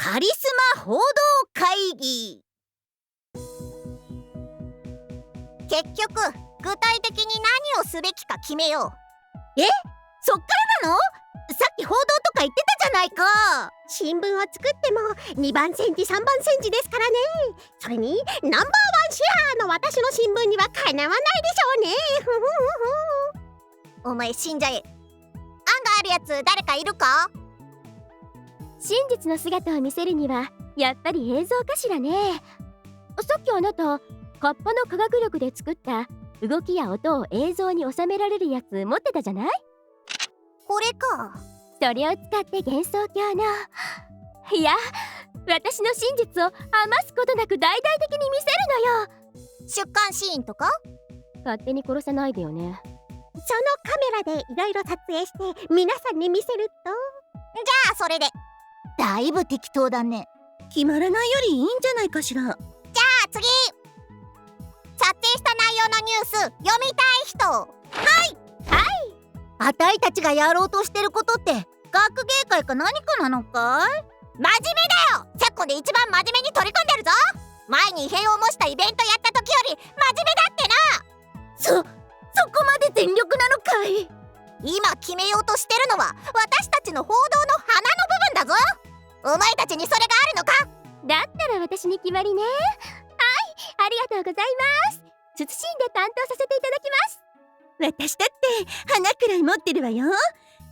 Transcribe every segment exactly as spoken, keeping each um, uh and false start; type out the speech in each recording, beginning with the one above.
カリスマ報道会議。 結局具体的に何をすべきか決めよう。 え、そっからなの？さっき報道とか言ってたじゃないか。 新聞を作ってもにばん煎じさんばん煎じですからね。それにナンバーワンシェアの私の新聞にはかなわないでしょうね。 お前死んじゃえ。案があるやつ誰かいるか？ 真実の姿を見せるにはやっぱり映像かしらね。さっきあなたカッパの科学力で作った動きや音を映像に収められるやつ持ってたじゃない？ これか。 それを使って幻想郷のいや私の真実を余すことなく大々的に見せるのよ。 出棺シーンとか？ 勝手に殺さないでよね。 そのカメラでいろいろ撮影して皆さんに見せると。 じゃあそれで。 だいぶ適当だね。決まらないよりいいんじゃないかしら。じゃあ次。撮影した内容のニュース読みたい人。 はいはい。あたいたちがやろうとしてることって学芸会か何かなのかい？ 真面目だよ。昨今で一番真面目に取り組んでるぞ。前に異変を模したイベントやった時より真面目だってな。 そ、そこまで全力なのかい？ 今決めようとしてるのは私たちの報道の花の部分だぞ。お前たちにそれがあるのか？ だったら私に決まりね。はい、ありがとうございます。謹んで担当させていただきます。 私だって花くらい持ってるわよ。なんた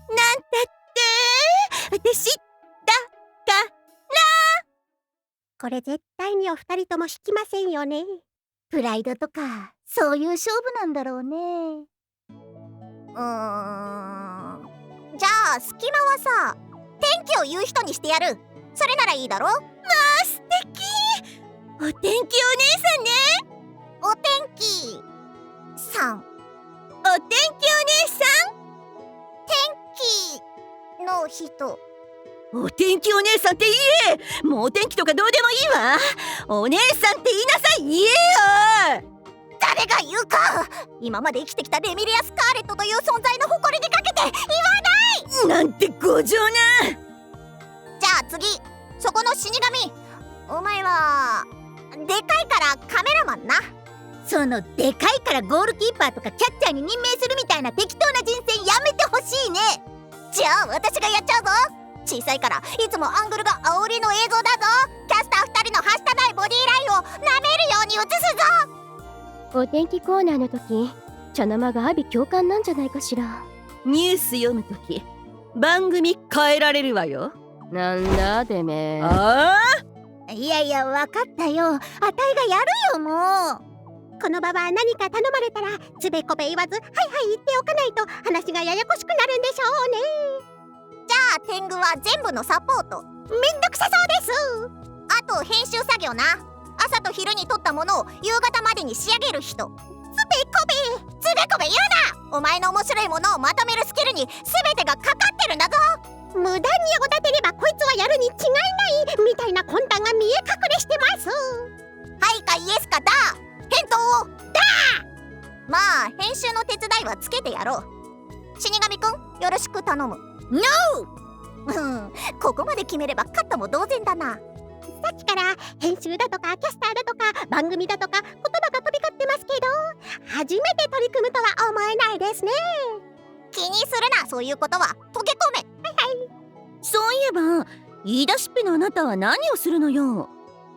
って私だから。 これ絶対にお二人とも引きませんよね。 プライドとかそういう勝負なんだろうね。 うーん。じゃあ隙間はさ、天気を言う人にしてやる。それならいいだろ？まあ素敵。お天気お姉さんね。 お天気さん。 お天気お姉さん。 天気の人。 お天気お姉さんって言え。もうお天気とかどうでもいいわ。お姉さんって言いなさい。言えよ。 誰が言うか。今まで生きてきたレミリア・スカーレットという存在の誇りにかけて言わない。 なんて強情な。 じゃあ次。そこの死神。お前はでかいからカメラマンな。 そのでかいからゴールキーパーとかキャッチャーに任命するみたいな適当な人選やめてほしいね。 じゃあ私がやっちゃうぞ。小さいからいつもアングルが煽りの映像だぞ。キャスターふたりのはしたないボディラインを舐めるように映すぞ。 お天気コーナーの時茶の間が阿鼻共感なんじゃないかしら。 ニュース読む時番組変えられるわよ。 なんだてめえ。 ああ、いやいや分かったよ。あたいがやるよ。もうこの場は何か頼まれたらつべこべ言わずはいはい言っておかないと話がややこしくなるんでしょうね。 じゃあ天狗は全部のサポート。 めんどくさそうです。 あと編集作業な。朝と昼に撮ったものを夕方までに仕上げる人。つべこべつべこべ言うな。お前の面白いものをまとめるスキルに全てがかかってるんだぞ。 無駄におだてればこいつはやるに違いないみたいな魂胆が見え隠れしてます。 はいかイエスかだ。返答をだ。まあ編集の手伝いはつけてやろう。死神くんよろしく頼む。 ノー。うん、ここまで決めれば勝ったも同然だな。 さっきから編集だとかキャスターだとか番組だとか言葉が飛び交ってますけど初めて取り組むとは思えないですね。 気にするな。そういうことは溶け込め。 はいはい。 そういえば言い出しっぺのあなたは何をするのよ。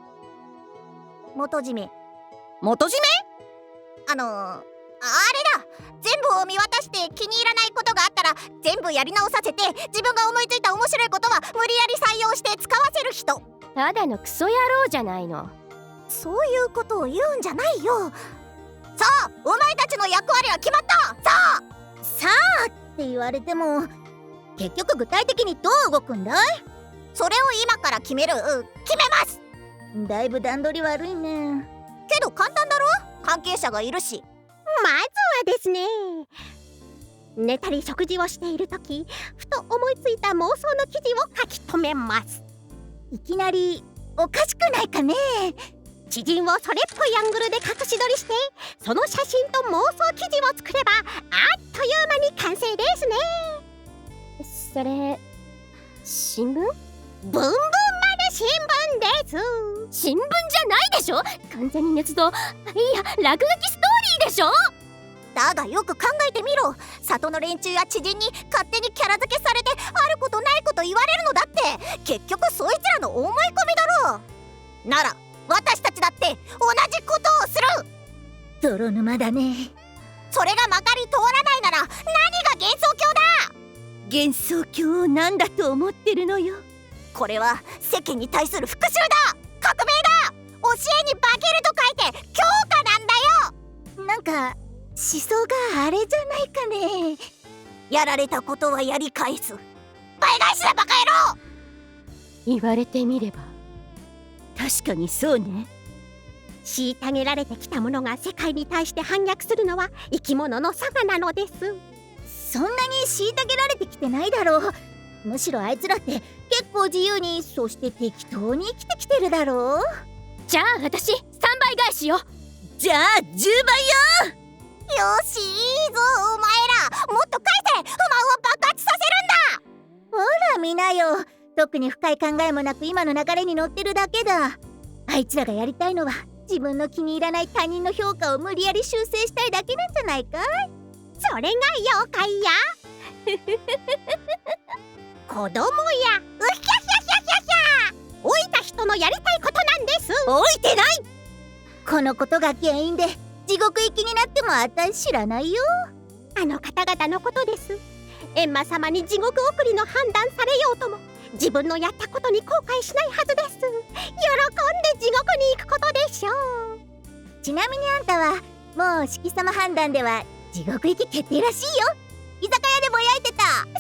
元締め。 元締め？ あのー、あれだ。全部を見渡して気に入らないことがあったら全部やり直させて自分が思いついた面白いことは無理やり採用して使わせる人。 ただのクソ野郎じゃないの。 そういうことを言うんじゃないよ。さあお前たちの役割は決まった。さあさあって言われても結局具体的にどう動くんだい？ それを今から決める。決めます。 だいぶ段取り悪いね。 けど簡単だろ。関係者がいるし。 まずはですね、寝たり食事をしているときふと思いついた妄想の記事を書き留めます。 いきなりおかしくないかね。 知人をそれっぽいアングルで隠し撮りしてその写真と妄想記事を作ればあっという間に完成ですね。 それ新聞？ ブンブンマルシ新聞です。 新聞じゃないでしょ。完全に捏造、いや落書きストーリーでしょ。 だがよく考えてみろ。里の連中や知人に勝手にキャラ付けされてあることないこと言われるのだって結局そいつらの思い込みだろう。なら私たちだって同じことをする。 泥沼だね。 それがまかり通らないなら何が幻想郷だ。 幻想郷を何だと思ってるのよ。 これは世間に対する復讐だ。革命だ。教えに化けると書いて強化なんだよ。 なんか思想があれじゃないかね。 やられたことはやり返す。倍返しだバカ野郎。 言われてみれば確かにそうね。 虐げられてきたものが世界に対して反逆するのは生き物の差がなのです。 そんなに虐げられてきてないだろう。むしろあいつらって結構自由に、そして適当に生きてきてるだろう。 じゃあ私さんばい返しよ。 じゃあじゅうばいよ。 よしいいぞお前ら。もっと返せ。不満を爆発させるんだ。 ほら見なよ。特に深い考えもなく今の流れに乗ってるだけだ。あいつらがやりたいのは自分の気に入らない他人の評価を無理やり修正したいだけなんじゃないかい。 それが妖怪や子供やうひゃひゃひゃひゃひゃ老いた人のやりたいことなんです。 置いてない。 このことが原因で地獄行きになってもあたい知らないよ。 あの方々のことです。閻魔様に地獄送りの判断されようとも自分のやったことに後悔しないはずです。喜んで地獄に行くことでしょう。 ちなみにあんたはもう式様判断では地獄行き決定らしいよ。居酒屋でぼやいてた。